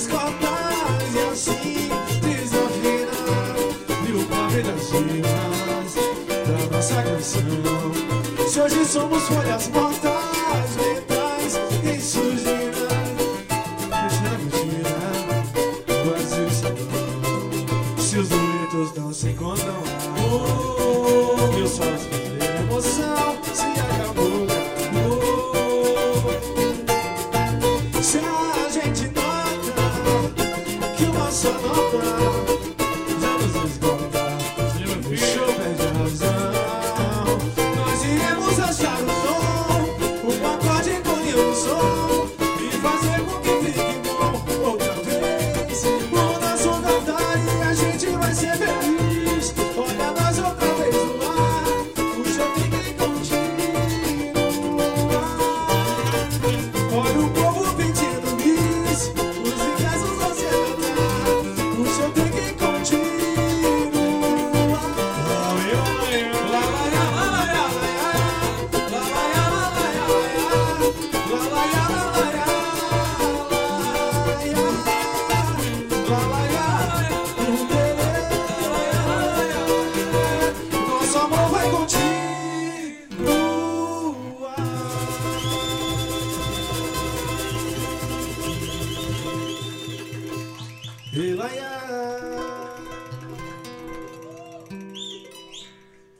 as cordas e assim desafina e o pavê das rimas da nossa canção. Se hoje somos folhas mortas, metais ressurgirá, deixando a mentira, vazio salão. Se os duetos não se encontram, meus sons perderam emoção, se acabou. Se a gente nota que uma só nota já nos esgota, o show perde a razão. Nós iremos achar o som, um acorde com o som e fazer com que fique bom. Outra vez, muda a sonoridade e a gente vai ser feliz. Olha nós outra vez no ar, o show tem que continuar. Olha o povo pedindo bis, os ingressos vão se acabar, o show tem que continuar. Nosso amor vai continuar. Elaiá.